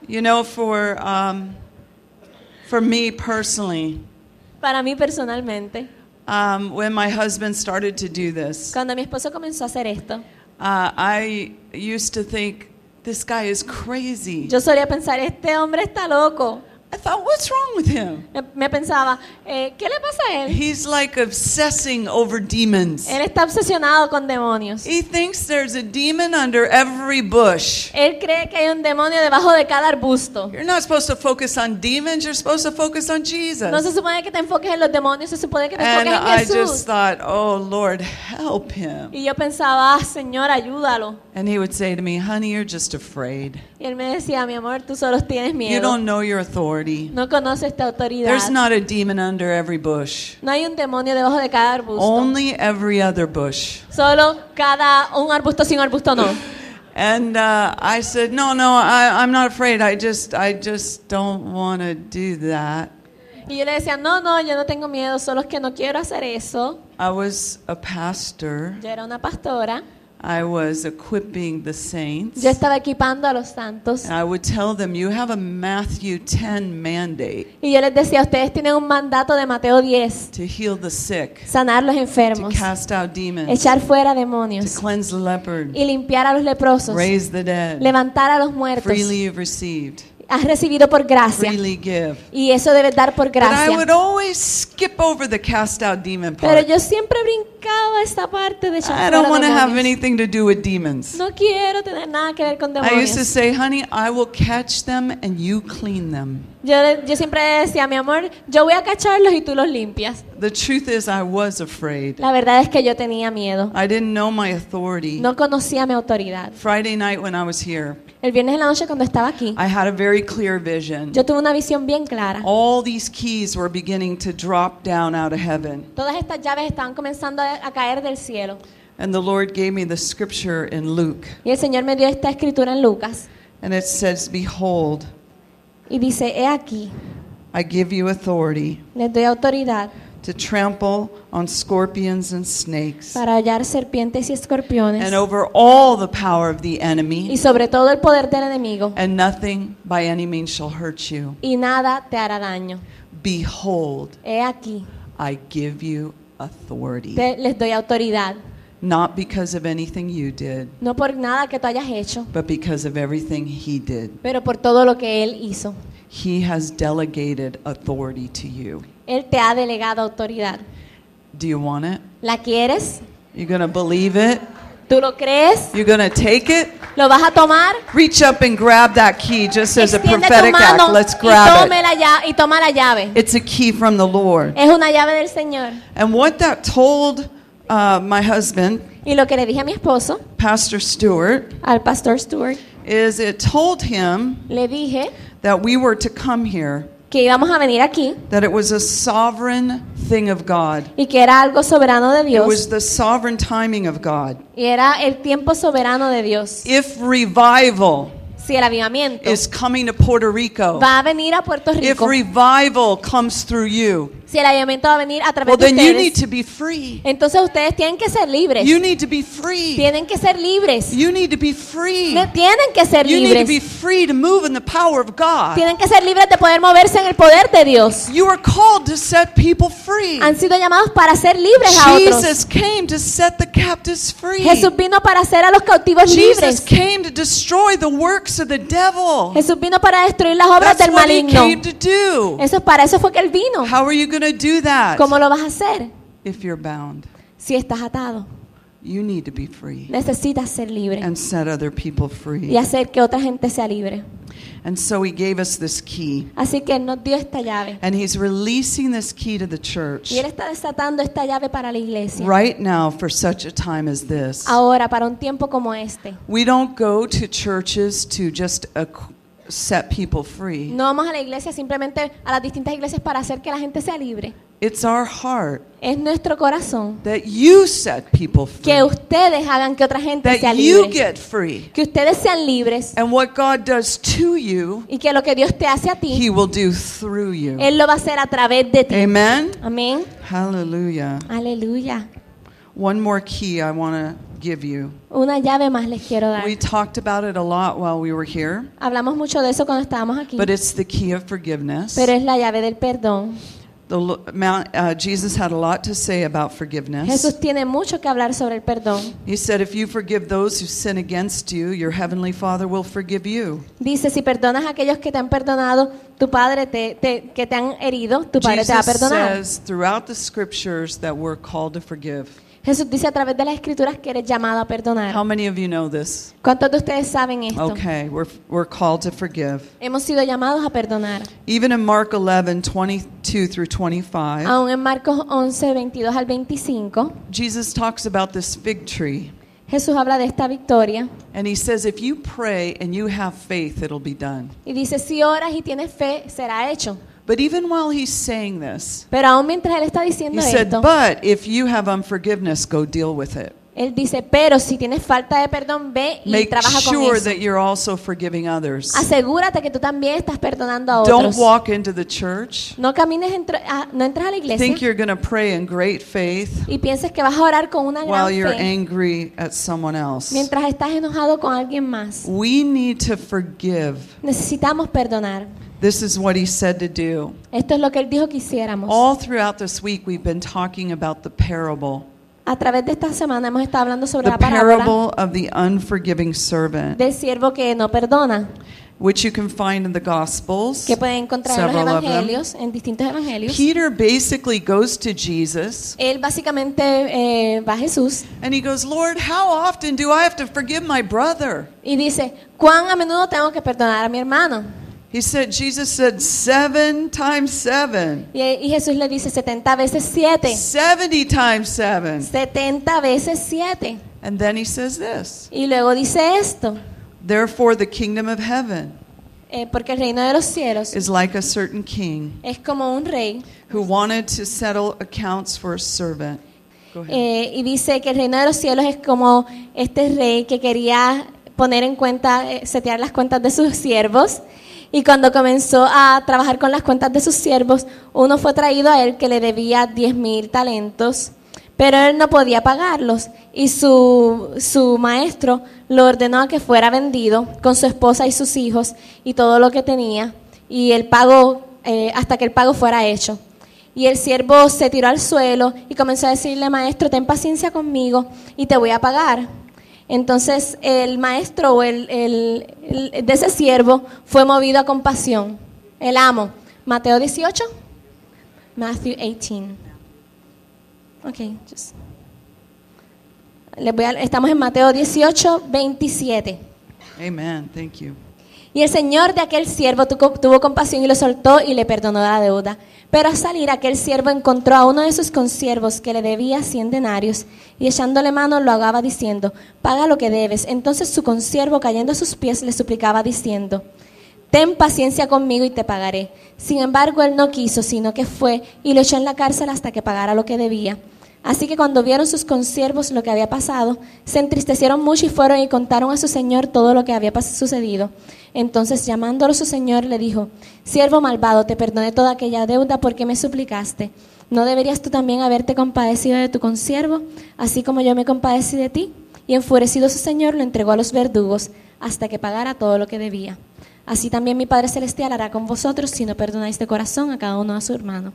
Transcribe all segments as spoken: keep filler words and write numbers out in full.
You know, for um, for me personally, Para mí personalmente, um, when my husband started to do this, cuando mi esposo comenzó a hacer esto, uh, I used to think, this guy is crazy. yo solía pensar, este hombre está loco. I thought, what's wrong with him? Me, me pensaba, eh, ¿qué le pasa a él? He's like obsessing over demons. Él está obsesionado con demonios. He thinks there's a demon under every bush. Él cree que hay un demonio debajo de cada arbusto. You're not supposed to focus on demons, you're supposed to focus on Jesus. No se supone que te enfoques en los demonios, se supone que te And enfoques en I Jesús. just thought, oh Lord, help him. Y yo pensaba, ah, Señor, ayúdalo. And he would say to me, honey, you're just afraid. Y él me decía, mi amor, tú solo tienes You miedo. don't know your authority. No conoces esta autoridad. There's not a demon under every bush. No hay un demonio debajo de cada arbusto. Only every other bush. Solo cada un arbusto sin arbusto no. And uh, I said, no, no, I, I'm not afraid. I just, I just don't want to do that. Y yo le decía, no, no, yo no tengo miedo, solo es que no quiero hacer eso. I was a pastor. Yo era una pastora. I was equipping the saints. Yo estaba equipando a los santos. And I would tell them, you have a Matthew ten mandate Y yo les decía, ustedes tienen un mandato de Mateo diez. to heal the sick, Sanar los to enfermos. cast out demons, Echar fuera to demonios. cleanse the leper, Y limpiar a los leprosos. raise the dead. Levantar a los muertos. Freely you've received, Has recibido por gracia. freely give. Y eso debes dar por But I gracia. would always skip over the cast out demon Pero part. yo siempre brincaba esta parte de echar I fuera don't want to have demonios. anything to do with demons. No quiero tener nada que ver con I used to demonios. say, honey, I will catch them and you clean them. Yo, yo siempre decía, mi amor, yo voy a cacharlos y tú los limpias. The truth is I was afraid. La verdad es que yo tenía miedo. I didn't know my authority. No conocía mi autoridad. Friday night when I was here, El viernes en la noche cuando estaba aquí, I had a very clear vision. yo tuve una visión bien clara. All these keys were beginning to drop down out of heaven. Todas estas llaves estaban comenzando a, a caer del cielo. And the Lord gave me the scripture in Luke. Y el Señor me dio esta escritura en Lucas. And it says, behold, Y dice, he aquí, I give you authority les doy autoridad to trample on scorpions and snakes para hallar serpientes y escorpiones. and over all the power of the Y enemy, sobre todo el poder del enemigo. and nothing by any means shall hurt you. Y nada te hará daño. Behold, He aquí, I give you authority. te- les doy autoridad. Not because of anything you did, No por nada que tú hayas hecho, but because of everything he did. pero por todo lo que Él hizo. He has delegated authority to you. Él te ha delegado autoridad. Do you want it? ¿La quieres? You're going to believe it? ¿Tú lo crees? You're going to take it? ¿Lo vas a tomar? Reach up and grab that key just as a Extiende tu prophetic mano act. Let's y, grab tome it. la llave, y toma la llave. It's a key from the Lord. Es una llave del Señor. And what that told uh, my husband, Y lo que le dije a mi esposo, Pastor Stewart, al pastor Stewart, is it told him le dije that we were to come here, que íbamos a venir aquí that it was a sovereign thing of God. y que era algo soberano de It was Dios the sovereign timing of God. y era el tiempo soberano de Dios. If revival Si el avivamiento is coming to Puerto Rico, va a venir a Puerto if Rico, revival comes through you, si el avivamiento va a venir a través well, de then you need ustedes, to be free. entonces ustedes tienen que ser libres. You need to be free. Tienen que ser libres. You need to be free. Tienen que ser You need to be libres. free to move in the power of God. Tienen que ser libres de poder moverse en el poder de Dios. You are called to set people free. Han sido llamados para ser libres a otros. Jesus came to set the captives free. Jesús vino para hacer a los cautivos Jesus libres. came to destroy the works of the devil. Jesús vino para destruir las obras That's del what he maligno. came to do. Eso es para eso fue que él vino. How are you going to do that ¿Cómo lo vas a hacer? if you're bound? Si estás atado, You need to be free necesitas ser libre and set other people y free. hacer que otra gente sea libre. And so he gave us this key. Así que él nos dio esta llave. And he's releasing this key to the church Y él está desatando esta llave para la iglesia. right now for such a time as this. Ahora, para un tiempo como este. We don't go to churches to just uh, set people free. No vamos a la iglesia simplemente a las distintas iglesias para hacer que la gente sea libre. It's our heart Es nuestro corazón that you set people que free, ustedes hagan que otra gente sea that you libre. get free. Que ustedes sean libres And what God does to you, y que lo que Dios te hace a ti, he will do through you. Él lo va a hacer a través de ti. Amen? Amén. Hallelujah. Aleluya. one more key I want to give you. Una llave más les quiero dar. We talked about it a lot while we were here, Hablamos mucho de eso cuando estábamos aquí, but it's the key of forgiveness. pero es la llave del perdón. The, lo- Mount, uh, Jesus had a lot to say about forgiveness. Jesús tiene mucho que hablar sobre el perdón. He said, if you forgive those who sin against you, your heavenly Father will forgive you. Dice, si perdonas a aquellos que te han perdonado, tu Padre te, te- que te han herido, tu Padre te va a Jesus perdonar. says throughout the scriptures that we're called to forgive. Jesús dice a través de las Escrituras que eres llamado a perdonar. How many of you know this? ¿Cuántos de ustedes saben esto? Okay, we're, we're called to forgive. Hemos sido llamados a perdonar. Even in Mark eleven, twenty-two through twenty-five, Aún en Marcos once, veintidós al veinticinco, Jesus talks about this fig tree. Jesús habla de esta victoria And he says, if you pray and you have faith, it'll be done. y dice, si oras y tienes fe, será hecho. But even while he's saying this, Pero aún mientras él está he diciendo said, esto, but if you have unforgiveness, go deal with it. él dice, pero si tienes falta de perdón, ve y Make trabaja con sure eso. that you're also forgiving others. Asegúrate que tú también estás perdonando a Don't otros. walk into the church. No camines, entro- a- no entres a la iglesia Think you're going to pray in great faith y pienses que vas a orar con una gran while you're fe angry at someone else. mientras estás enojado con alguien más. We need to forgive. Necesitamos perdonar. This is what he said to do. Esto es lo que él dijo que hiciéramos. All throughout this week, we've been talking about the parable. A través de esta semana hemos estado hablando sobre The la parábola parable of the unforgiving servant, del siervo que no perdona, which you can find in the Gospels. que pueden encontrar en los Several of them. evangelios, en distintos evangelios. Peter basically goes to Jesus Él básicamente eh, va a Jesús and he goes, Lord, how often do I have to forgive my brother? y dice, ¿cuán a menudo tengo que perdonar a mi hermano? He said, Jesus said, seven times seven. Y, y Jesús le dice, setenta veces siete. seventy times seven. setenta veces siete. And then he says this, Y luego dice esto, therefore the kingdom of heaven eh, porque el reino de los cielos is like a certain king es como un rey. who wanted to settle accounts for a servant. Go ahead. Eh, y dice que el reino de los cielos es como este rey que quería poner en cuenta, eh, setear las cuentas de sus siervos. Y cuando comenzó a trabajar con las cuentas de sus siervos, uno fue traído a él que le debía diez mil talentos, pero él no podía pagarlos. Y su, su maestro lo ordenó a que fuera vendido con su esposa y sus hijos y todo lo que tenía, y el pago, eh, hasta que el pago fuera hecho. Y el siervo se tiró al suelo y comenzó a decirle, maestro, ten paciencia conmigo y te voy a pagar. Entonces el maestro o el, el, el de ese siervo fue movido a compasión. El amo. Mateo dieciocho. Matthew eighteen. Okay, just. Les voy a, estamos en Mateo dieciocho, veintisiete. Amen. Thank you. Y el señor de aquel siervo tuvo, tuvo compasión y lo soltó y le perdonó la deuda. Pero al salir aquel siervo encontró a uno de sus consiervos que le debía cien denarios y echándole mano lo ahogaba diciendo, paga lo que debes. Entonces su consiervo cayendo a sus pies le suplicaba diciendo, ten paciencia conmigo y te pagaré. Sin embargo él no quiso, sino que fue y lo echó en la cárcel hasta que pagara lo que debía. Así que cuando vieron sus consiervos lo que había pasado, se entristecieron mucho y fueron y contaron a su señor todo lo que había pas- sucedido. Entonces llamándolo su señor le dijo, siervo malvado, te perdoné toda aquella deuda porque me suplicaste. ¿No deberías tú también haberte compadecido de tu consiervo, así como yo me compadecí de ti? Y enfurecido su señor lo entregó a los verdugos hasta que pagara todo lo que debía. Así también mi Padre Celestial hará con vosotros si no perdonáis de corazón a cada uno a su hermano.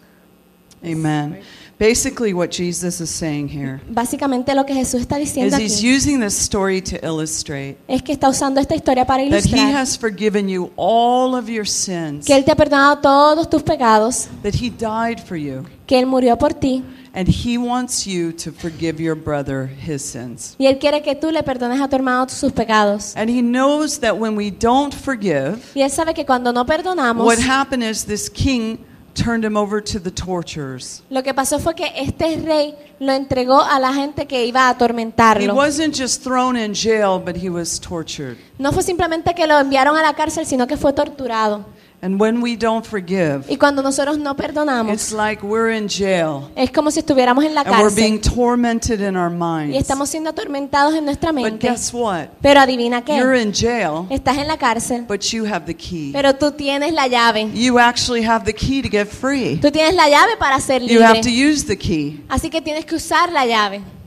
Amen. Basically what Jesus is saying here Básicamente lo que Jesús está is diciendo he's aquí using this story to illustrate es que está usando esta historia para that he ilustrar has forgiven you all of your sins, que Él te ha perdonado todos tus pecados, that he died for you, que Él murió por ti and he wants you to forgive your brother his sins. y Él quiere que tú le perdones a tu hermano sus pecados. And he knows that when we don't forgive, Y Él sabe que cuando no perdonamos, what happened is this king turned him over to the torturers. lo que pasó fue que este rey lo entregó a la gente que iba a He atormentarlo. wasn't just thrown in jail, but he was tortured. No fue simplemente que lo enviaron a la cárcel, sino que fue torturado. And when we don't forgive, Y cuando nosotros no it's perdonamos, like we're in jail es como si estuviéramos en la and we're being cárcel tormented in our y minds. estamos siendo atormentados en nuestra But mente. guess what? Pero adivina You're qué, in jail, estás en la cárcel, but you have the key. pero tú tienes la llave. You actually have the key to get free. Tú tienes la llave para ser You have to libre. use the key. Así que tienes que usar la llave.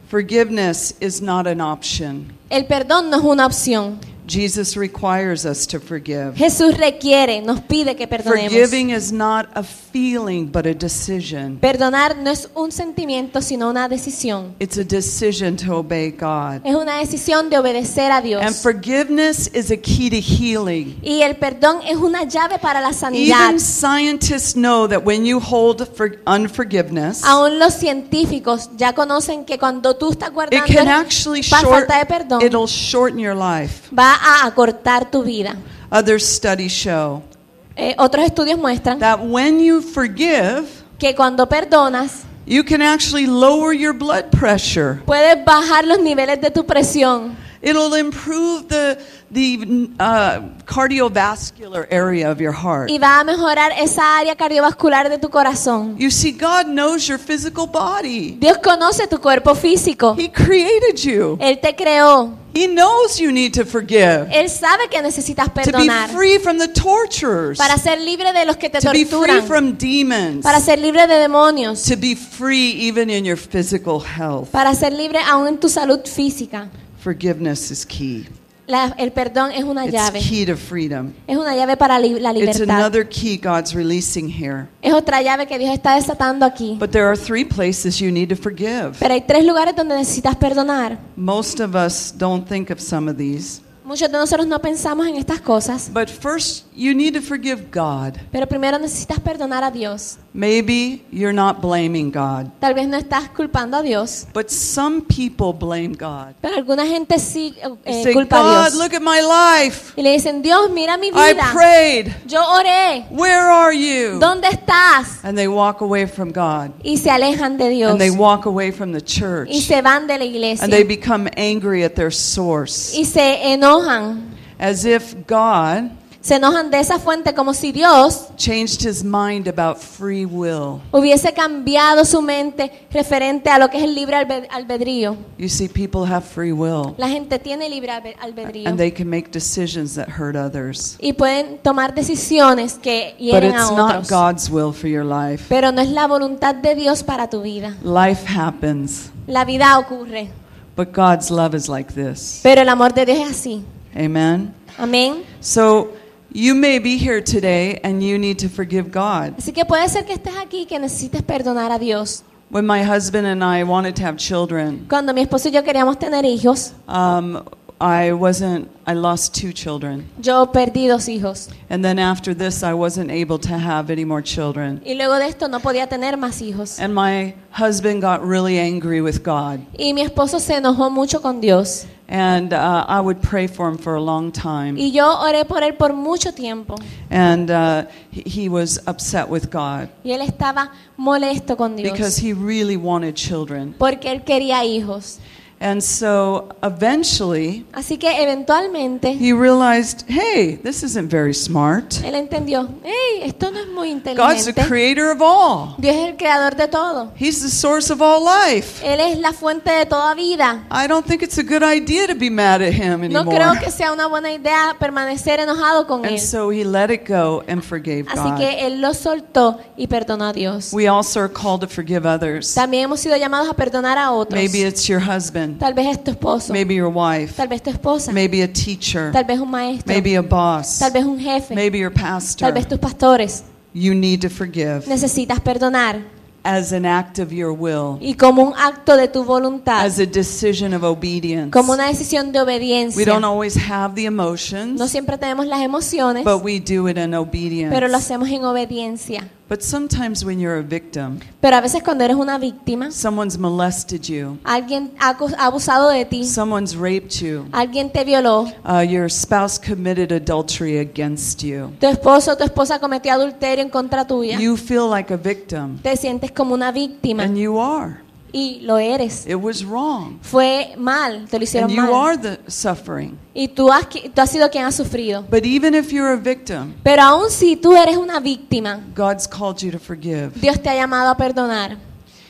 Forgiveness is not an option. El perdón no es una opción. Jesus requires us to forgive. Jesús requiere, nos pide que perdonemos. Forgiving is not a feeling, but a decision. Perdonar no es un sentimiento, sino una decisión. It's a decision to obey God. Es una decisión de obedecer a Dios. And forgiveness is a key to healing. Y el perdón es una llave para la sanidad. Even scientists know that when you hold for unforgiveness, Aún los científicos ya conocen que cuando tú estás it guardando can actually pa- short, falta de perdón, it'll shorten your life. va a acortar tu vida. Other studies show Eh, otros estudios muestran that when you forgive, que cuando perdonas, you can actually lower your blood pressure. puedes bajar los niveles de tu presión. It'll improve the the uh, cardiovascular area of your heart. Y va a mejorar esa área cardiovascular de tu corazón. You see, God knows your physical body. Dios conoce tu cuerpo físico. He created you. Él te creó. He knows you need to forgive. Él sabe que necesitas To be perdonar free from the torturers. para ser libre de los que te To be free torturan, from demons. para ser libre de demonios, To be free even in your physical health. para ser libre aún en tu salud física. Forgiveness is key. La- el perdón es una It's llave. key to freedom. Es una llave para li- la It's libertad. another key God's releasing here. Es otra llave que Dios está desatando aquí. But there are three places you need to forgive. Pero hay tres lugares donde necesitas perdonar. Most of us don't think of some of these. Muchos de nosotros no pensamos en estas cosas. But first, you need to forgive God. Pero primero necesitas perdonar a Dios. Maybe you're not blaming God, Tal vez no estás culpando a Dios. but some people blame God. Pero alguna gente sí They eh, say, culpa a God, Dios. look at my life. Y le dicen, Dios, mira mi I vida. prayed. Yo oré. Where are you? ¿Dónde estás? And they walk away from God. Y se alejan de Dios. And they walk away from the church. Y se van de la And iglesia. they become angry at their source. Y se enojan. As if God Se enojan de esa fuente como si Dios changed his mind about free will. hubiese cambiado su mente referente a lo que es el libre albe- albedrío. You see, people have free will. La gente tiene libre albe- albedrío. And they can make decisions that hurt others. Y pueden tomar decisiones que But hieren it's a not otros. God's will for your life. Pero no es la voluntad de Dios para tu vida. Life happens. La vida ocurre. But God's love is like this. Pero el amor de Dios es así. Amen? Amén. So you may be here today and you need to forgive God. Así que puede ser que estés aquí y que necesites perdonar a Dios. When my husband and I wanted to have children, Cuando mi esposo y yo queríamos tener hijos, um, I wasn't, I lost two children. yo perdí dos hijos. And then after this, I wasn't able to have any more children. Y luego de esto no podía tener más hijos. And my husband got really angry with God. Y mi esposo se enojó mucho con Dios. And uh, I would pray for him for a long time. Y yo oré por él por mucho tiempo. And uh, he, he was upset with God Y él estaba molesto con because Dios. he really wanted children. Porque él quería hijos. And so eventually, Así que eventualmente he realized, hey, this isn't very smart. él entendió, hey, esto no es muy God's the inteligente. creator of all. Dios es el creador de todo. He's the source of all life. Él es la fuente de toda vida. I don't think it's a good idea to be mad at him No anymore. creo que sea una buena idea permanecer enojado con And él. so he let it go and forgave Así God. que él lo soltó y perdonó a Dios. We also are called to forgive others. También hemos sido llamados a perdonar a otros. Maybe it's your husband, Tal vez es tu esposo, maybe your wife, tal vez tu esposa, maybe a teacher, tal vez un maestro, maybe a boss, tal vez un jefe, maybe your tal pastor. vez tus pastores. You need to forgive Necesitas perdonar as an act of your will, y como un acto de tu voluntad, as a decision of obedience. como una decisión de We obediencia. don't always have the No emotions, siempre tenemos las emociones, but we do it in pero lo obedience. hacemos en obediencia. But sometimes when you're a victim, Pero a veces cuando eres una víctima, someone's molested you, alguien ha acus- ha abusado de ti, someone's raped you, alguien te violó, uh, your spouse committed adultery against you. tu esposo o tu esposa cometió adulterio en contra tuya, You feel like a victim, te sientes como una víctima and you are. y lo eres. It was wrong, Fue mal, te lo hicieron and you mal. are the suffering. Y tú has, qui- tú has sido quien ha sufrido. But even if you're a victim, Pero aun si tú eres una víctima, God's called you to forgive. Dios te ha llamado a perdonar.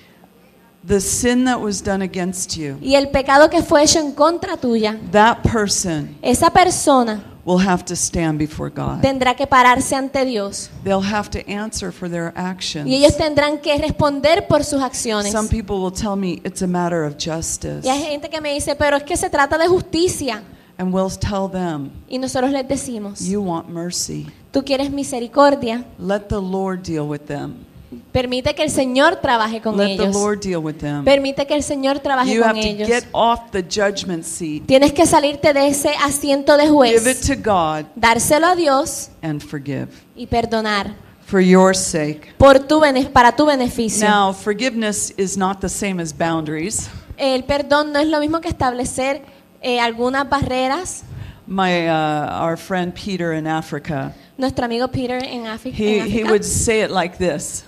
The sin that was done against you, Y el pecado que fue hecho en contra tuya, that person esa persona will have to stand before God. tendrá que pararse ante Dios. They'll have to answer for their actions. Y ellos tendrán que responder por sus acciones. Some people will tell me it's a matter of justice. Y hay gente que me dice, pero es que se trata de justicia. And we'll tell them, Y nosotros les decimos, you want mercy. tú quieres misericordia, Let the Lord deal with them. permite que el Señor trabaje con Let the ellos. Lord deal with them. Permite que el Señor trabaje You con have to ellos. get off the judgment seat. Tienes que salirte de ese asiento de Give it juez, to God dárselo a Dios and forgive y perdonar for your sake. por tu bene- para tu beneficio. Now, forgiveness is not the same as boundaries. El perdón no es lo mismo que establecer eh, algunas barreras. My uh, our friend Peter in Africa, Nuestro amigo Peter en África, he en he África, would say it like this: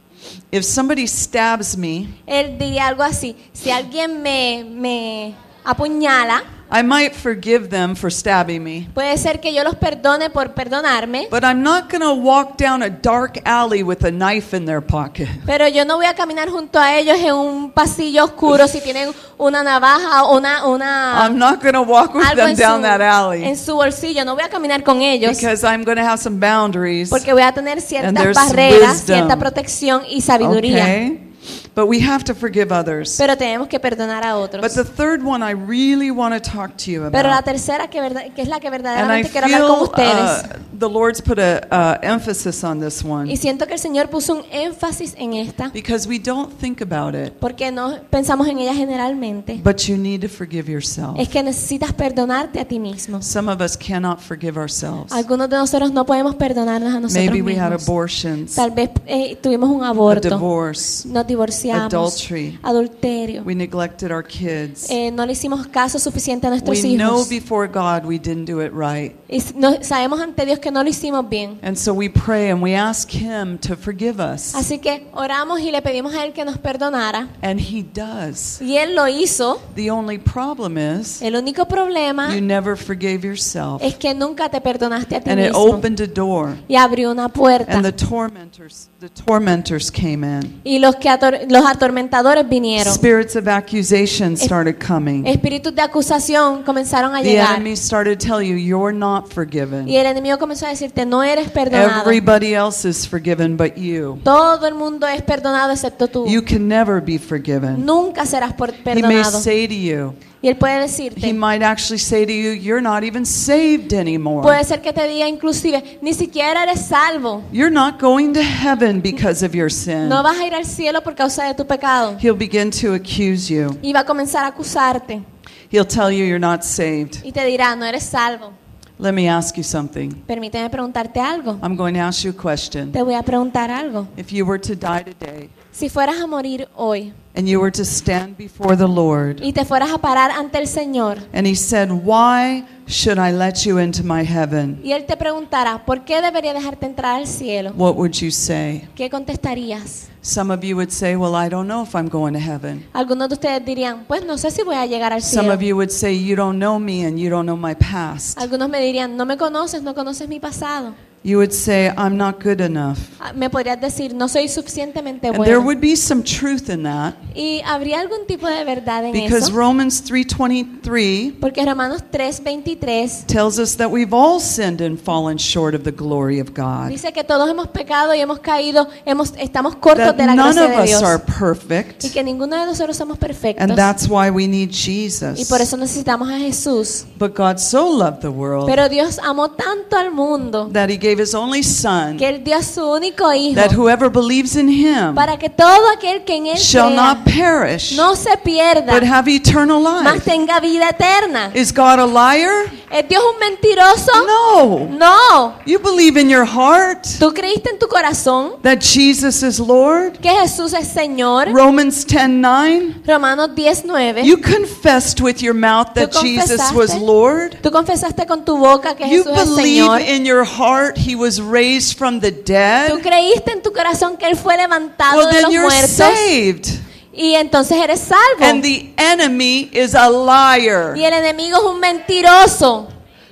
if somebody stabs me, él diría algo así: si alguien me, me apuñala, I might forgive them for stabbing me, puede ser que yo los perdone por perdonarme, but I'm not going to walk down a dark alley with a knife in their pocket. pero yo no voy a caminar junto a ellos en un pasillo oscuro si tienen una navaja o una, una I'm not going to walk with algo them en down su, that en alley su bolsillo. No voy a caminar con ellos because I'm going to have some boundaries. porque voy a tener ciertas there's barreras, wisdom. cierta protección y sabiduría. Okay? But we have to forgive others. Pero tenemos que perdonar a But otros. the third one I really want to talk to you Pero la about. tercera, que, verdad, que es la que And I verdaderamente quiero hablar con feel ustedes. uh, the Lord's put a uh, emphasis on this Y one siento que el Señor puso un énfasis en esta, because we don't think about it. porque no pensamos en ella generalmente. But you need to forgive yourself. Es que necesitas perdonarte a ti mismo. Some of us cannot forgive ourselves. Algunos de nosotros no podemos perdonarnos a nosotros Maybe we had mismos. abortions, Tal vez eh, tuvimos un a aborto, divorce, nos divorciamos, adultery. adulterio. We neglected our kids. Eh, no le hicimos caso suficiente a nuestros We know hijos. before God we didn't do it right. Y s- no- sabemos ante Dios que no lo hicimos bien. And so we pray and we ask Him to forgive us. Así que oramos y le pedimos a Él que nos perdonara. And He does. Y Él lo hizo. The only problem is El único problema you never forgave yourself. es que nunca te perdonaste a ti And it mismo. opened a door. Y abrió una puerta. And the tormentors, the tormentors came in. Y los, que ator- los atormentadores vinieron. Spirits of accusation started coming. Espíritus de acusación comenzaron a The llegar. enemy started to tell you you're not forgiven. Y el enemigo comenzó a decirte, no eres perdonado. Everybody else is forgiven but you. Todo el mundo es perdonado excepto tú. You can never be forgiven. Nunca serás por- He may perdonado. say to you, Y Él puede he decirte, might actually say to you, you're not even saved anymore. puede ser que te diga inclusive, ni siquiera eres salvo. You're not going to heaven because of your sin. No vas a ir al cielo por causa de tu pecado. He'll begin to accuse you. Y va a comenzar a acusarte. He'll tell you you're not saved. Y te dirá, no eres salvo. Let me ask you something. Permíteme preguntarte algo. I'm going to ask you a question. Te voy a preguntar algo. If you were to die today Si fueras a morir hoy and you were to stand before the Lord y te fueras a parar ante el Señor and He said, why should I let you into my heaven? y Él te preguntara, ¿por qué debería dejarte entrar al cielo? What would you say? ¿Qué contestarías? Some of you would say, well, I don't know if I'm going to heaven. Algunos de ustedes dirían, pues no sé si voy a llegar al Some cielo. of you would say, you don't know me and you don't know my past. Algunos me dirían, no me conoces, no conoces mi pasado. You would say, I'm not good enough. Ah, Me podrías decir, no soy suficientemente And there bueno. would be some truth in that Y habría algún tipo de verdad en because eso. Romans three twenty-three Porque Romanos tres veintitrés tells us that we've all sinned and fallen short of the glory of God. dice que todos hemos pecado y hemos caído, hemos, estamos cortos That de la none gracia of de us Dios. are perfect. Y que ninguno de nosotros somos perfectos. And that's why we need Y Jesus. por eso necesitamos a Jesús. But God so loved the world Pero Dios amó tanto al mundo that He gave His only Son, que Él dio a su único Hijo that whoever believes in Him para que todo aquel que en Él shall crea not perish, no se pierda, but have eternal mas life. tenga vida eterna. Is God a liar? ¿Es Dios un mentiroso? No. No. You believe in your heart ¿Tú creíste en tu corazón that Jesus is Lord? que Jesús es Señor? Romans ten nine. Romanos diez nueve. You confessed with your mouth that Tú Jesus confesaste. was Lord. Tú confesaste con tu boca que You Jesús es believe Señor. in your heart He was raised from the Tú dead. creíste en tu corazón que Él fue levantado Well, de then los you're muertos saved. y entonces eres salvo. And the enemy is a liar. Y el enemigo es un mentiroso.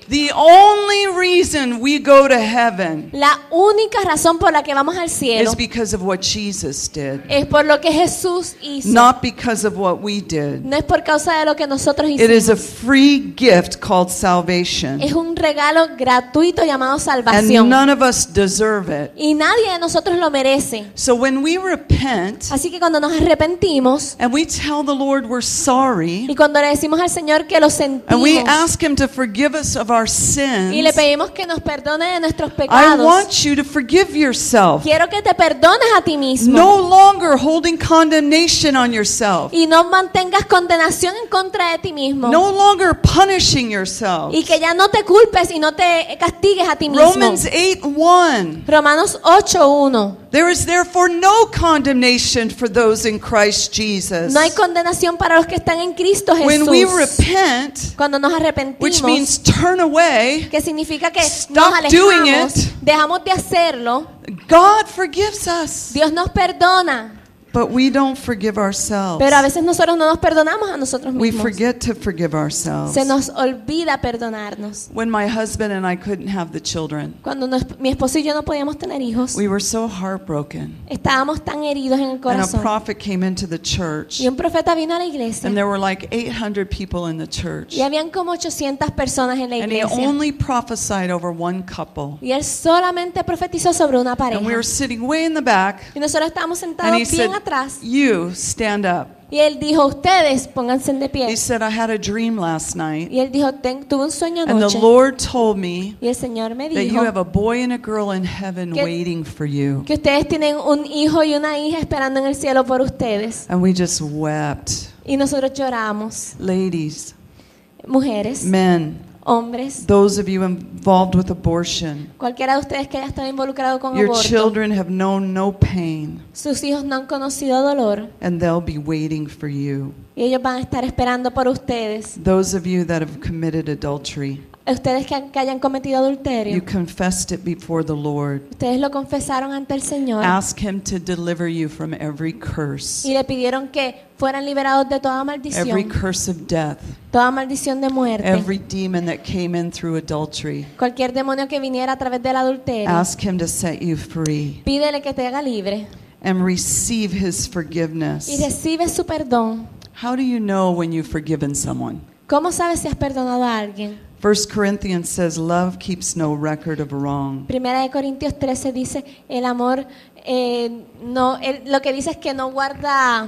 The only reason we go to heaven La única razón por la que vamos al cielo is because of what Jesus did, es por lo que Jesús hizo. not because of what we did. No es por causa de lo que nosotros It is a hicimos. free gift called salvation, Es un regalo gratuito llamado and salvación. none of us deserve it. Y nadie de nosotros lo merece. So when we repent Así que cuando nos arrepentimos and we tell the Lord we're sorry, y cuando le decimos al Señor que lo and we sentimos ask Him to forgive us of our y le sins, pedimos que nos perdone de nuestros I pecados, want you to forgive yourself. quiero que te perdones a ti mismo No longer holding condemnation on yourself. y no mantengas condenación en contra de ti mismo No longer punishing yourself. y que ya no te culpes y no te castigues a ti mismo. Romans eight one. Romanos ocho uno. There is therefore no condemnation for those in Christ Jesus. No hay condenación para los que están en Cristo When we Jesús. repent, Cuando nos which arrepentimos, means turn away, que significa que Stop nos doing alejamos, it. dejamos de hacerlo, God forgives us. Dios nos perdona. But we don't forgive ourselves. Pero a veces nosotros no nos perdonamos a nosotros We mismos. forget to forgive ourselves. Se nos olvida perdonarnos. When my husband and I couldn't have the children, Cuando nos- mi esposo y yo no podíamos tener hijos, we were so heartbroken. estábamos tan heridos en el And a corazón. prophet came into the church, Y un profeta vino a la iglesia and there were like eight hundred people in the church. y habían como ochocientas personas en la And he iglesia. only prophesied over one couple. Y él solamente profetizó sobre una And we pareja. were sitting way in the back, Y nosotros estábamos and sentados he bien said, atrás. "You stand up." Y él dijo, ustedes pónganse de He pie. said, "I had a dream last night, Y él dijo, "Ten- tuve un sueño and the anoche. Lord told me Y el Señor me that you dijo have a boy and a girl in heaven Que- waiting for you." que ustedes tienen un hijo y una hija esperando en el cielo por ustedes. And we just wept. Y nosotros lloramos. Ladies, Mujeres, men, hombres, those of you involved with abortion, cualquiera de ustedes que haya estado involucrado con your aborto, children have known no pain, sus hijos no han conocido dolor and they'll be waiting for you. y ellos van a estar esperando por ustedes. Those of you that have committed adultery, Ustedes que, que hayan cometido you adulterio, confessed it before the Lord. ustedes lo confesaron ante el Señor Ask Him to deliver you from every curse, y le pidieron que fueran liberados de toda every maldición, curse of death, toda maldición de muerte, every demon that came in through adultery. cualquier demonio que viniera a través del adulterio. Ask Him to set you free Pídele que te haga libre and receive His y forgiveness. recibe su perdón. How do you know when you've forgiven someone? ¿Cómo sabes si has perdonado a alguien? First Corinthians says, "Love keeps no record of wrong." Primera de Corintios trece dice, el amor, eh, no, el- lo que dice es que no guarda,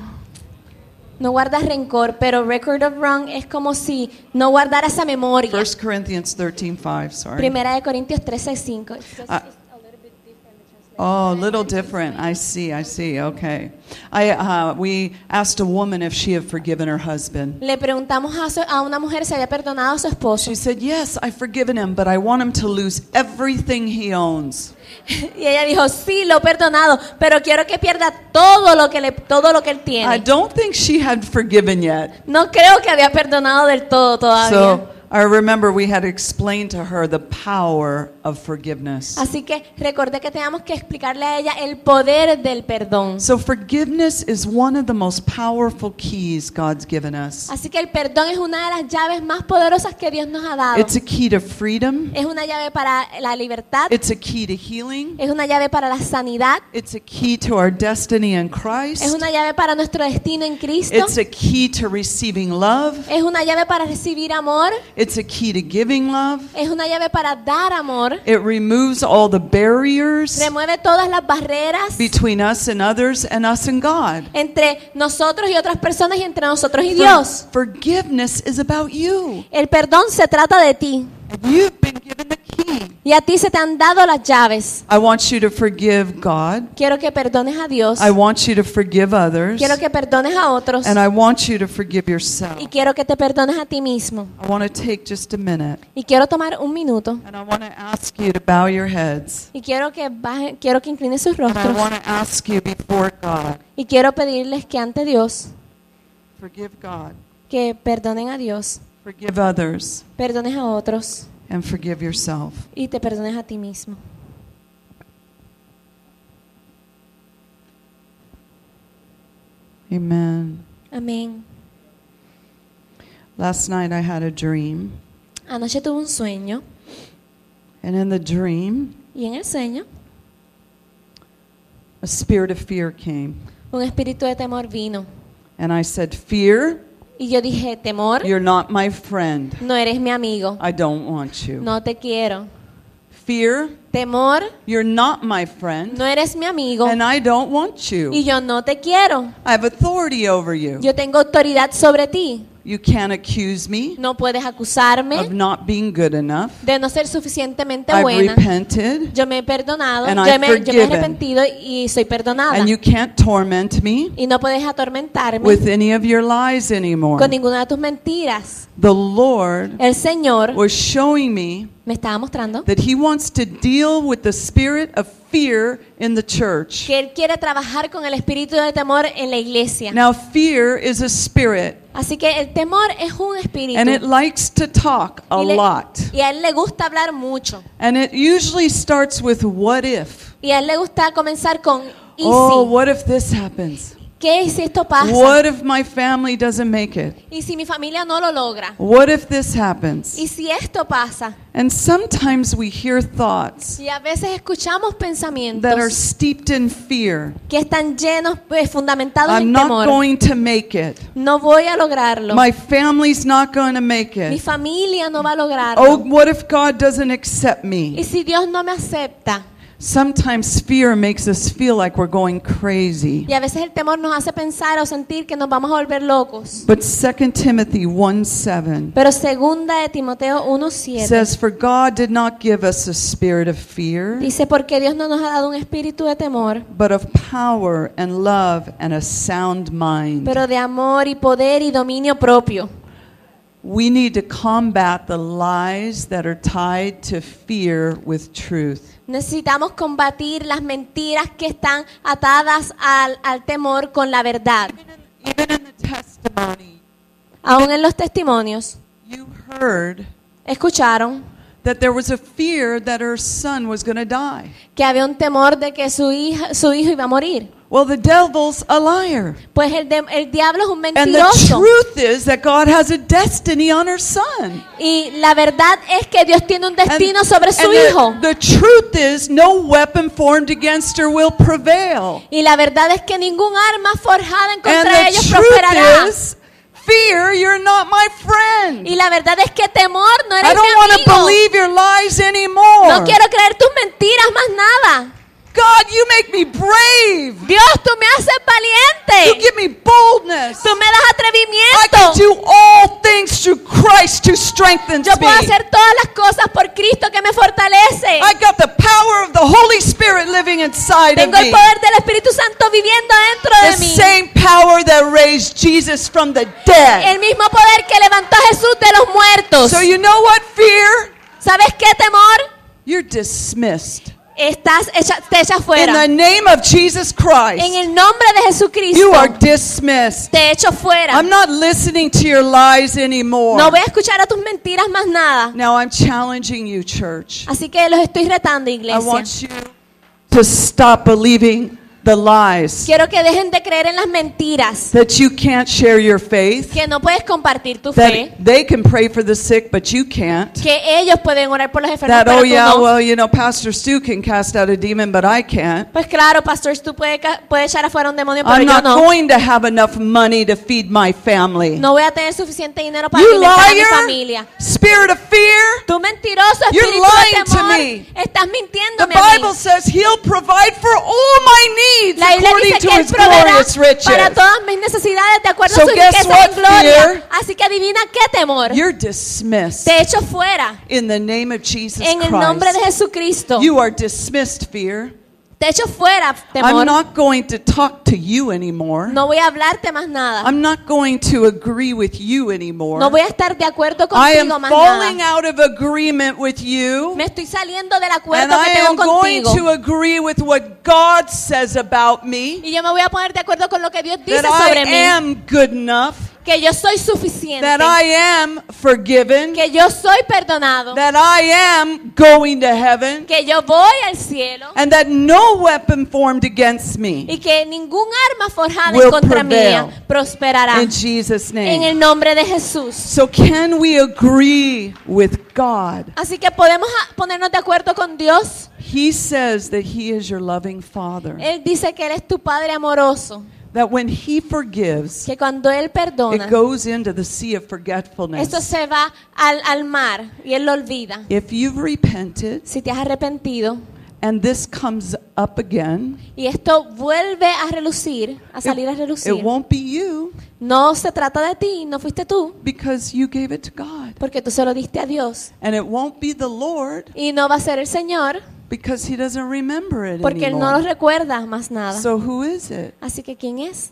no guarda rencor, pero record of wrong es como si no guardara esa memoria. First Corinthians thirteen five. Sorry. Primera de Corintios trece cinco. Ah. Oh, a little different. I see. I see. Okay. I uh, we asked a woman if she had forgiven her husband. Le preguntamos a, su- a una mujer si había perdonado a su esposo. She said, "Yes, I've forgiven him, but I want him to lose everything he owns." Y ella dijo, sí, lo he perdonado, pero quiero que pierda todo lo que, le, todo lo que él I tiene. don't think she had forgiven yet. No creo que había perdonado del todo todavía. So I remember we had explained to her the power of forgiveness. Así que recordé que teníamos que explicarle a ella el poder del perdón. So forgiveness is one of the most powerful keys God's given us. Así que el perdón es una de las llaves más poderosas que Dios nos ha dado. It's a key to freedom. Es una llave para la libertad, It's a key to healing. es una llave para la sanidad, It's a key to our destiny in es Christ. una llave para nuestro destino en Cristo, It's a key to receiving love. es una llave para recibir amor, It's a key to giving love. es una llave para dar amor, It removes all the barriers remueve todas las barreras between us and others and us and God. entre nosotros y otras personas y entre nosotros y For- Dios. forgiveness is about you. El perdón se trata de ti And you've been given the key. y a ti se te han dado las llaves. I want you to forgive God. Quiero que perdones a Dios, I want you to forgive others. quiero que perdones a otros And I want you to forgive yourself. y quiero que te perdones a ti mismo. I want to take just a minute. Y quiero tomar un minuto And I want to ask you to bow your heads. y quiero que baje, quiero que inclines sus And I rostros want to ask you before God, y quiero pedirles que ante Dios forgive God, que perdonen a Dios, forgive others, perdones a otros and forgive yourself. y te perdones a ti mismo. Amen. Amén. Last night I had a dream. Anoche tuve un sueño and in the dream, y en el sueño a spirit of fear came. un espíritu de temor vino. And I said, "Fear, Y yo dije, temor, you're not my friend. no eres mi amigo. I don't want you. No te quiero. Fear, Temor, you're not my friend. no eres mi amigo. And I don't want Y you. yo no te quiero. I have authority over you. Yo tengo autoridad sobre ti. You can't accuse me No puedes acusarme of not being good enough. de no ser suficientemente I've buena. repented, Yo me he perdonado, And yo I've me, yo me he forgiven. arrepentido y soy perdonada. and you can't torment me Y no puedes atormentarme with any of your lies anymore. con ninguna de tus mentiras. The Lord El Señor was showing me me estaba mostrando that He wants to deal with the spirit of fear in the church. que Él quiere trabajar con el espíritu de temor en la iglesia. Now, fear is a spirit, Así que el temor es un espíritu. and it likes to talk a y, le- lot. y a Él le gusta hablar mucho. And it usually starts with what if. Y a Él le gusta comenzar con ¿y Oh, si? what if this happens? ¿Qué si esto pasa? What if my family doesn't make it? ¿Y si mi familia no lo logra? What if this happens? ¿Y si esto pasa? And sometimes we hear thoughts Y a veces escuchamos that are pensamientos steeped in fear. que están llenos, pues, fundamentados I'm en not temor. going to make it. No voy a lograrlo. My family's not going to make Mi it. familia no va a Oh, lograrlo. what if God doesn't accept ¿Y me? si Dios no me acepta? Sometimes fear makes us feel like we're going crazy. Y a veces el temor nos hace pensar o sentir que nos vamos a volver locos. But Second Timothy one seven Pero segunda de Timoteo uno siete says, "For God did not give us a spirit of fear, dice, porque Dios no nos ha dado un espíritu de temor, but of power and love and a sound mind." pero de amor y poder y dominio propio. We need to combat the lies that are tied to fear with truth. Necesitamos combatir las mentiras que están atadas al, al temor con la verdad. Even in the testimony, Aún en los testimonios, you heard escucharon that there was a fear that her son was going to die. que había un temor de que su, hija, su hijo iba a morir. Well, the devil's a liar. Pues el, de- el diablo es un And the mentiroso. truth is that God has a destiny on her son. Y la verdad es que Dios tiene un And, destino sobre su and the- hijo. the truth is no weapon formed against her will prevail. Y la verdad es que ningún arma forjada en And contra de the ellos prosperará. truth is, fear, you're not my friend. Y la verdad es que temor no I eres don't want mi to amigo. believe your lies anymore. No quiero creer tus mentiras más nada. God, you make me brave. Dios, tú me haces You valiente. give me boldness. Tú me das I can atrevimiento. do all things through Christ who strengthens Yo me. puedo hacer todas las cosas por Cristo que me fortalece. I got the power of the Holy Spirit living inside of Tengo el me. poder del Espíritu Santo viviendo dentro The de mí. same power that raised Jesus from the dead. El mismo poder que levantó a Jesús de los muertos. So you know what, fear? ¿Sabes qué, temor? You're dismissed. Estás hecha, te echas In fuera. the name of Jesus Christ, En el nombre de Jesucristo, you are dismissed. te echo fuera. I'm not listening to your lies anymore. No voy a escuchar a tus mentiras más nada. Now I'm challenging you, church. Así que los estoy retando, I iglesia. want you to stop believing the lies Quiero que dejen de creer en las mentiras. that you can't share your faith, Que no puedes compartir tu fe. that they can pray for the sick, but you can't. Que ellos pueden orar por los enfermos, That, pero oh tú yeah, no. well, you know, Pastor Stu can cast out a demon, but I can't. Pues claro, pastor, tú puedes, ca- puedes echar afuera un demonio, pero I'm yo not no. going to have enough money to feed my family. No voy a tener suficiente dinero para You alimentar a mi liar, familia. spirit of fear. Tú mentiroso, You're espíritu de lying to temor. me. Estás The mintiéndome a mí. Bible says He'll provide for all my needs La Biblia according dice to que Él His proveerá glorious para riches. todas mis necesidades de acuerdo So a su guess riqueza what, en gloria. fear? Así que adivina qué temor. You're dismissed Te echo fuera in the name of Jesus en el nombre de Christ. Jesucristo. You are dismissed, fear. Te echo fuera, temor. I'm not going to talk to you anymore. No voy a hablarte más nada. I'm not going to agree with you anymore. No voy a estar de acuerdo I am contigo más falling nada. out of agreement with you. Me estoy saliendo del And acuerdo I que am tengo going contigo. to agree with what God says about me. Y yo me voy a poner de acuerdo con lo que Dios dice That sobre I mí. am good enough. que yo soy suficiente, that I am forgiven, que yo soy perdonado, that I am going to heaven, que yo voy al cielo and that no weapon formed against me y que ningún arma forjada will en contra prevail. mía prosperará. In Jesus' En name. el nombre de Jesús. So can we agree with God? Así que podemos a- ponernos de acuerdo con Dios. He says that He is your loving Father. Él dice que Él es tu Padre amoroso, That when He forgives, que cuando Él perdona, it goes into the sea of esto forgetfulness. se va al, al mar y Él lo olvida. If you've repented Si te has arrepentido and this comes up again, y esto vuelve a relucir, a salir a it relucir, won't be you no se trata de ti, no fuiste tú, because you gave it to God. porque tú se lo diste a Dios. And it won't be the Lord Y no va a ser el Señor, because He doesn't remember it porque Él no lo anymore. recuerda más nada. So who is it? Así que ¿quién es?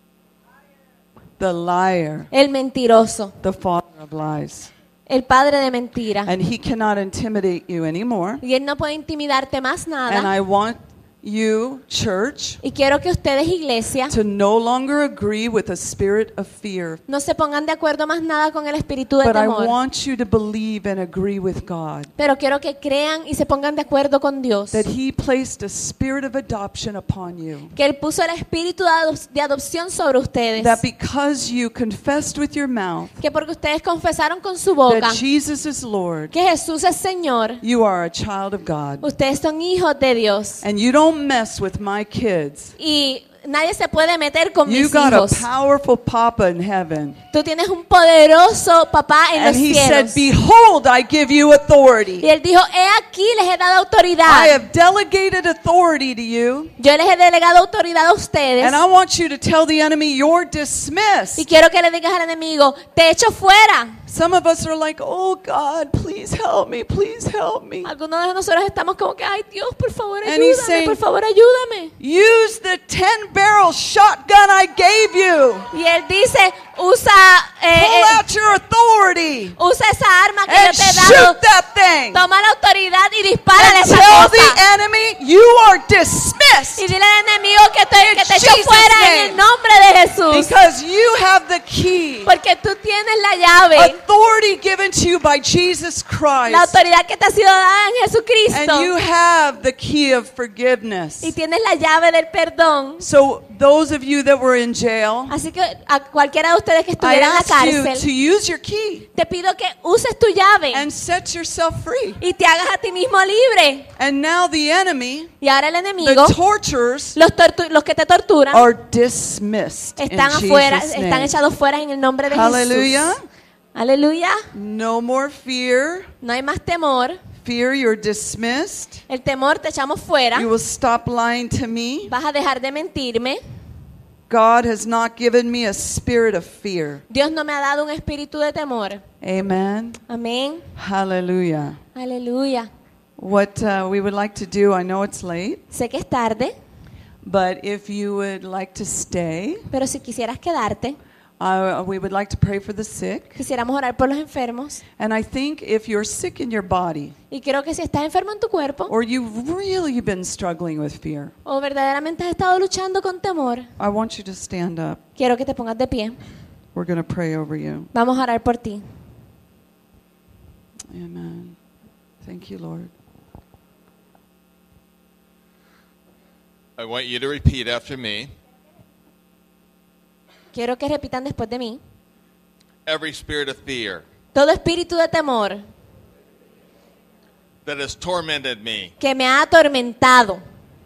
The liar, El mentiroso, the father of lies. el padre de mentira. And he cannot intimidate you anymore. Y Él no puede intimidarte más And nada. I want you, church, Y quiero que ustedes, iglesia, to no longer agree with a spirit of fear. no se pongan de acuerdo más nada con el espíritu de But I temor. want you to believe and agree with God Pero quiero que crean y se pongan de acuerdo con Dios. that He placed a spirit of adoption upon you. Que Él puso el espíritu de, adop- de adopción sobre ustedes. That because you confessed with your mouth Que porque ustedes confesaron con su boca that Jesus is Lord, que Jesús es Señor, you are a child of God. ustedes son hijos de Dios. And you don't mess with my kids. Y nadie se puede meter con You mis got a hijos. powerful papa in heaven. Tú tienes un poderoso papá en And los He cielos. said, behold, I give you authority. Y Él dijo, he aquí les he dado I autoridad. have delegated authority to you. Yo les he delegado autoridad a ustedes. And I want you to tell the enemy you're Y dismissed. quiero que le digas al enemigo, te echo fuera. Some of us are like, oh God, please help me, please help me. Algunos de nosotros estamos como que, ay Dios, por favor And he's ayúdame, saying- por favor ayúdame. Use the ten barrel shotgun I gave you. Y Él dice, usa, eh, Pull eh, out your authority usa esa arma que and yo te he dado. shoot that thing. Toma la autoridad y dispara And esa tell cosa. the enemy you are dismissed Y dile al enemigo que te, que te echo Jesus' fuera name. en el nombre de Jesús. because you have the key. Porque tú tienes la llave, Authority given to you by Jesus Christ. la autoridad que te ha sido dada en Jesucristo. And you have the key of forgiveness. Y tienes la llave del perdón. So those of you that were in jail, Así que a cualquiera de ustedes que I estuviera en la ask you to cárcel, use your key te pido que uses tu llave and set yourself free. y te hagas a ti mismo libre. And now the enemy, Y ahora el enemigo, the torturers, los, tortu- los que te torturan, are dismissed in están afuera, Jesus' están name. echados fuera en el nombre de Hallelujah. Jesús. Aleluya. No more fear. No hay más temor. Fear, you're dismissed. El temor te echamos fuera. You will stop lying to me. Vas a dejar de mentirme. God has not given me a spirit of fear. Dios no me ha dado un espíritu de temor. Amen. Amén. Hallelujah. Aleluya. What uh, we would like to do, I know it's late, Sé que es tarde, but if you would like to stay, pero si quisieras quedarte, uh, we would like to pray for the sick. quisiéramos orar por los enfermos. And I think if you're sick in your body, Y creo que si estás enfermo en tu cuerpo or you've really been struggling with fear, o verdaderamente has estado luchando con temor, I want you to stand up. quiero que te pongas de pie. We're going to pray over you. Vamos a orar por ti. Amen. Thank you, Lord. I want you to repeat after me. Quiero que repitan después de mí. Every spirit of fear Todo espíritu de temor that has tormented me, que me ha atormentado,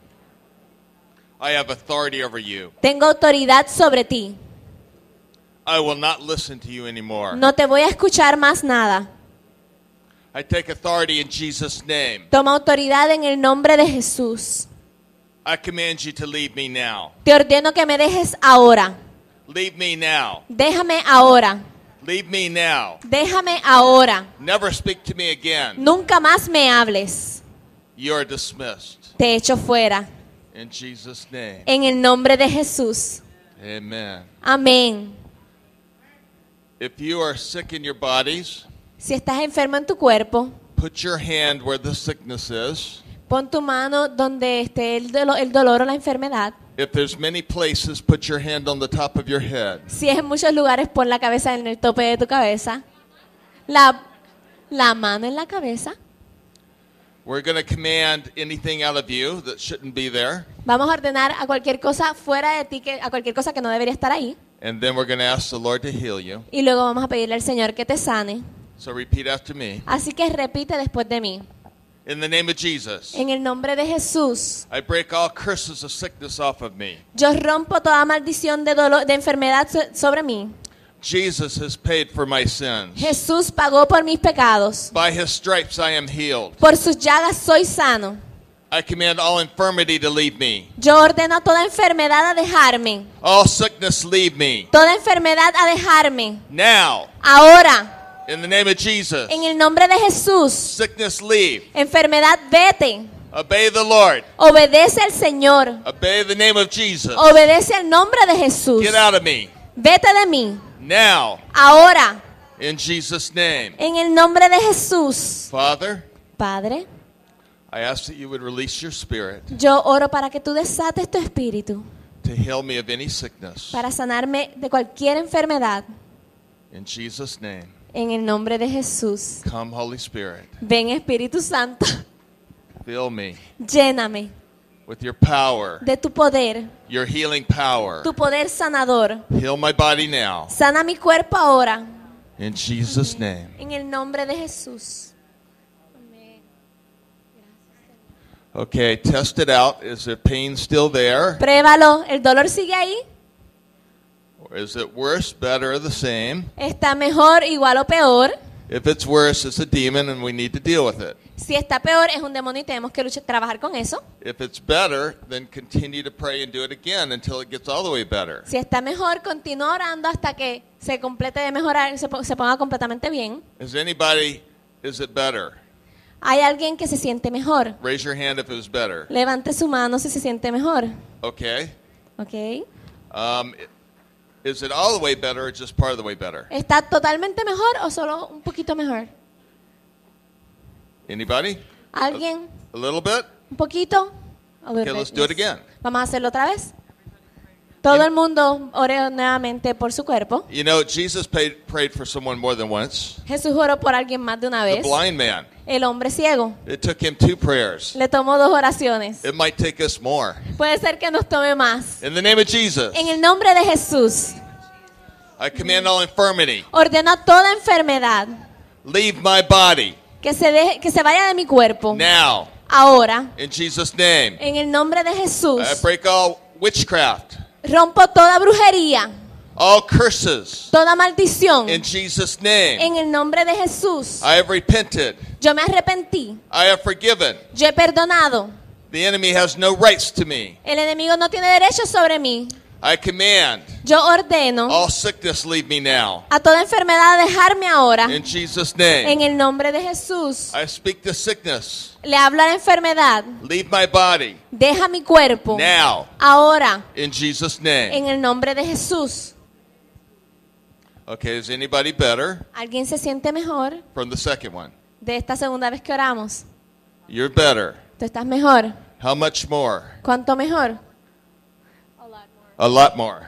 I have authority over you. tengo autoridad sobre ti. I will not listen to you anymore. No te voy a escuchar más nada. I take authority in Jesus' name. Toma autoridad en el nombre de Jesús. I command you to leave me now. Te ordeno que me dejes ahora. Leave me now. Déjame ahora. Leave me now. Déjame ahora. Never speak to me again. Nunca más me hables. You are dismissed. Te echo fuera. In Jesus' name. En el nombre de Jesús. Amen. Amén. If you are sick in your bodies, Si estás enfermo en tu cuerpo, put your hand where the sickness is. pon tu mano donde esté el, dolo- el dolor o la enfermedad If there's many places, put your hand on the top of your head. Si es en muchos lugares, pon la cabeza en el tope de tu cabeza. La, la mano en la cabeza. We're going to command anything out of you that shouldn't be there. Vamos a ordenar a cualquier cosa fuera de ti, que, a cualquier cosa que no debería estar ahí. And then we're going to ask the Lord to heal you. Y luego vamos a pedirle al Señor que te sane. So repeat after me. Así que repite después de mí. In the name of Jesus, En el nombre de Jesús, I break all curses of sickness off of me. yo rompo toda maldición de dolor, de enfermedad so- sobre mí. Jesus has paid for my sins. Jesús pagó por mis pecados. By his stripes I am healed. Por sus llagas soy sano. I command all infirmity to leave me. Yo ordeno a toda enfermedad a dejarme. All sickness leave me. Toda enfermedad a dejarme. Now, Ahora, in the name of Jesus, en el nombre de Jesús, sickness leave. enfermedad, vete. Obey the Lord. Obedece al Señor. Obey the name of Jesus. Obedece al nombre de Jesús. Get out of me. Vete de mí. Now, Ahora, in Jesus' name. en el nombre de Jesús. Father, Padre, I ask that you would release your spirit yo oro para que tú desates tu espíritu to heal me of any sickness. para sanarme de cualquier enfermedad. In Jesus' name. En el nombre de Jesús. Come, Holy Spirit. Ven, Espíritu Santo. Fill me Lléname with your power, de tu poder, your healing power. tu poder sanador. Heal my body now. Sana mi cuerpo ahora. In Jesus' name. En el nombre de Jesús. Okay, test it out. Is the pain still there? Pruébalo. ¿El dolor sigue ahí? Or is it worse, better, or the same? ¿Está mejor, igual o peor? If it's worse, it's a demon and we need to deal with it. Si está peor, es un demonio y tenemos que luchar, trabajar con eso. If it's better, then continue to pray and do it again until it gets all the way better. Si está mejor, continúa orando hasta que se complete de mejorar, se, po- se ponga completamente bien. Is anybody, is it better? Hay alguien que se siente mejor. Raise your hand if it was better. Levante su mano si se siente mejor. Okay. ¿Ok? Um, is it all the way better or just part of the way better? ¿Está totalmente mejor o solo un poquito mejor? Anybody? ¿Alguien? A little bit? ¿Un poquito? A little Okay, bit, let's do it yes. again. Vamos a hacerlo otra vez. Todo el mundo ore nuevamente por su cuerpo. You know, Jesus paid, prayed for someone more than once. Jesús oró por alguien más de una The vez. blind man. El hombre ciego. It took him two prayers. Le tomó dos oraciones. It might take us more. Puede ser que nos tome más. In the name of Jesus, En el nombre de Jesús, I command all infirmity. ordeno toda enfermedad Leave my body que se, deje, que se vaya de mi cuerpo. now. Ahora, In Jesus' name. en el nombre de Jesús, I break all witchcraft, rompo toda brujería, all curses. toda maldición. In Jesus' name. En el nombre de Jesús, I have repented. yo me arrepentí. I have forgiven. Yo he perdonado. The enemy has no rights to me. El enemigo no tiene derecho sobre mí. I command Yo ordeno all sickness leave me now. a toda enfermedad a dejarme ahora. In Jesus' En name. el nombre de Jesús, I speak to sickness. le hablo a la enfermedad. Leave my body Deja mi cuerpo. now. Ahora, In Jesus' name. en el nombre de Jesús. Okay, is anybody better ¿Alguien se siente mejor from the second one? de esta segunda vez que oramos? You're better. ¿Tú estás mejor? How much more? ¿Cuánto mejor? A lot more.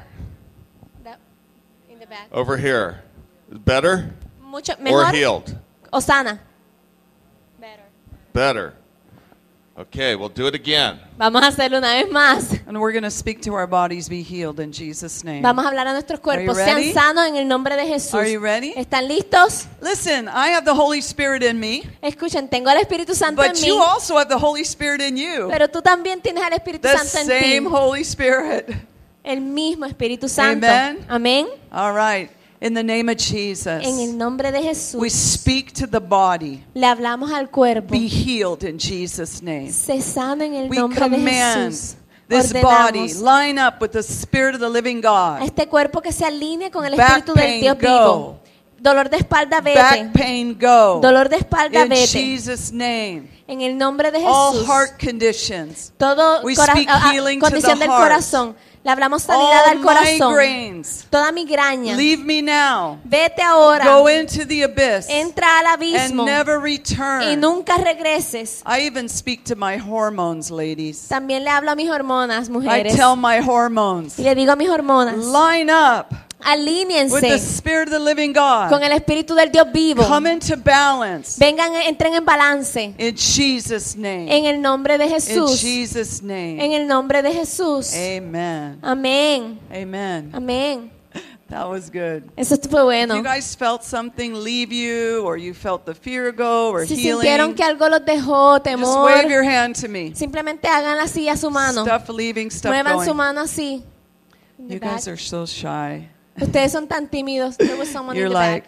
In the back. Over here. Better Mucho or mejor healed? o sana. Better. Okay, we'll do it again. Vamos a hacerlo una vez más. And we're going to speak to our bodies, be healed in Jesus' name. Vamos a hablar a nuestros cuerpos. Are you ready? Sean sanos en el nombre de Jesús. Are you ready? ¿Están listos? Listen, I have the Holy Spirit in me, Escuchen, tengo al Espíritu Santo en but mí. you also have the Holy Spirit in you. Pero tú también tienes al Espíritu The Santo en same ti. Holy Spirit. El mismo Espíritu Santo. Amen. Amén. All right. In the name of Jesus, En el nombre de we Jesús speak to the body. le hablamos al cuerpo. Be healed in Jesus' name. Se sano en el We nombre de command Jesús. this body Ordenamos line up with the Spirit of the living a God. este cuerpo que se alinee con el Back Espíritu del pain, Dios go. vivo. Dolor de espalda, vete. Back pain, go. Dolor de espalda, In vete. Jesus' name. En el nombre de All Jesús. heart conditions. Todo We cora- speak ah, ah, healing to condición the del heart. corazón. Le hablamos sanidad All al corazón. migraines. Toda migraña. Leave me now. Vete ahora. Go into the abyss. Entra al And abismo never y return. nunca regreses. I even speak to my hormones, ladies. También le hablo a mis hormonas, I mujeres. tell my hormones, Y le digo a mis hormonas, line up with the alíñense Spirit of the living God. con el Espíritu del Dios vivo. Come into balance. Vengan, entren en balance. In Jesus' name. En el nombre de In Jesús. Jesus' En name. el nombre de Jesús. Amen. Amén. Amen. Amén. That was good. Eso fue If bueno. you guys felt something leave you, or you felt the fear go, or Si sintieron healing, que algo los dejó, just temor, wave your hand to me. simplemente hagan así a su mano. Stuff leaving, stuff Muevan su going. mano así. In the You guys back. are so shy. Ustedes son tan tímidos. There was someone You're in the like,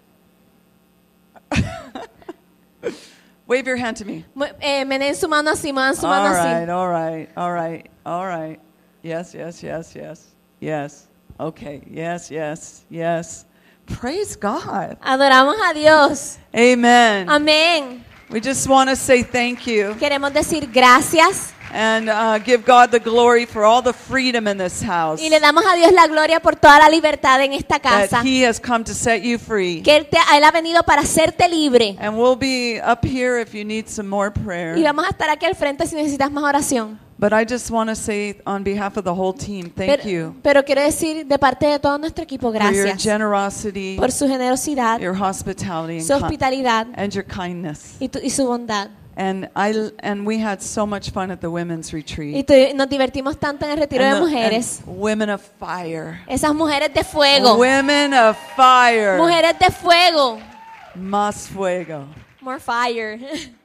back. wave your hand to me. Mu- eh, meneen su mano así, muevan su mano All así. right, all right, all right, all right. Yes, yes, yes, yes, yes. Okay, yes, yes, yes. Praise God. Adoramos a Dios. Amen. Amén. We just want to say thank you Queremos decir gracias and uh, give God the glory for all the freedom in this house. y le damos a Dios la gloria por toda la libertad en esta casa. That He has come to set you free. Que Él, te- Él ha venido para hacerte libre. And we'll be up here if you need some more prayer. Y vamos a estar aquí al frente si necesitas más oración. But I just want to say on behalf of the whole team, thank Pero, you pero quiero decir de parte de todo nuestro equipo, for your gracias generosity, por su generosidad, your hospitality, and, su ki- hospitalidad and your kindness. y, tu- y su bondad. And I and we had so much fun at the women's Y retreat. tu- nos divertimos tanto en el retiro And de the- mujeres. and women of fire. Esas mujeres de fuego. Women of fire. Mujeres de fuego. Más fuego. More fire.